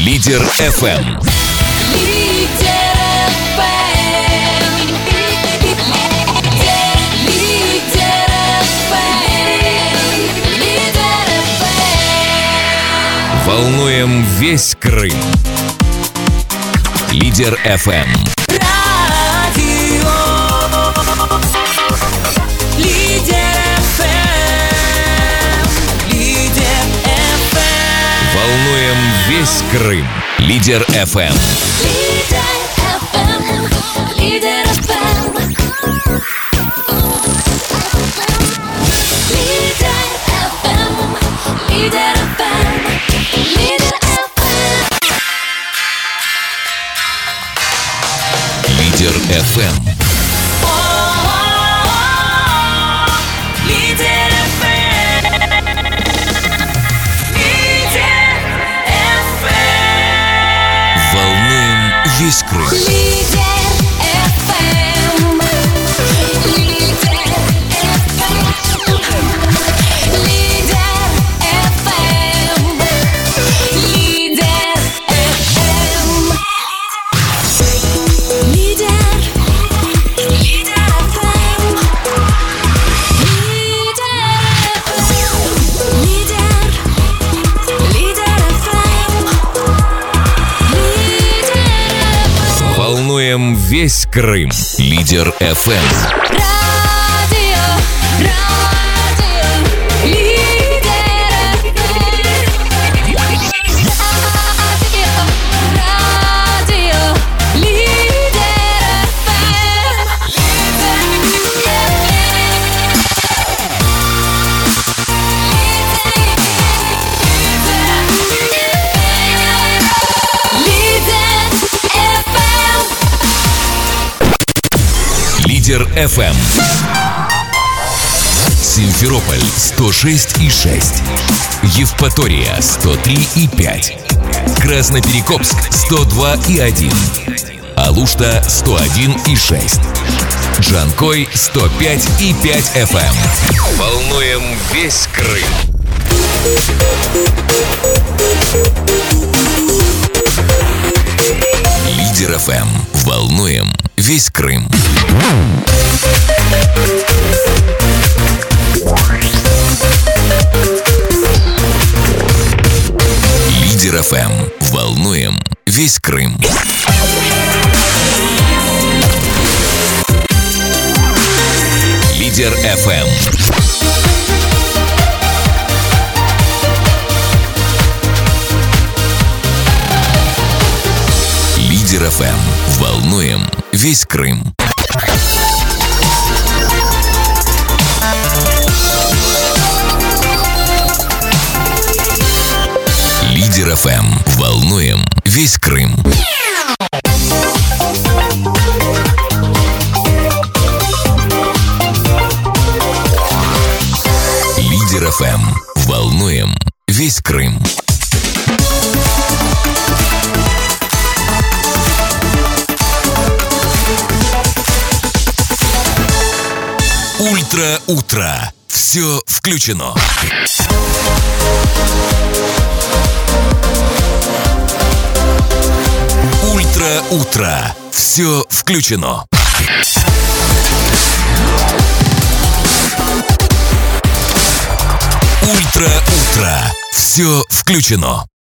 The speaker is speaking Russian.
Лидер FM. Волнуем весь Крым. Лидер FM. Волнуем весь Крым. Лидер FM. Лидер FM. Лидер FM. Волнуем весь Крым. Волнуем весь Крым. Лидер FM. Лидер FM. Симферополь 106,6. Евпатория 103,5. Красноперекопск 102,1. Алушта 101,6. Джанкой 105,5 FM. Волнуем весь Крым. Лидер FM. Волнуем весь Крым. Лидер FM. Волнуем весь Крым. Лидер FM. Лидер FM. Волнуем весь Крым. Лидер FM. Волнуем весь Крым. Лидер FM. Волнуем весь Крым. Ультра утро. Все включено. Ультра утро. Все включено. Ультра утро. Все включено.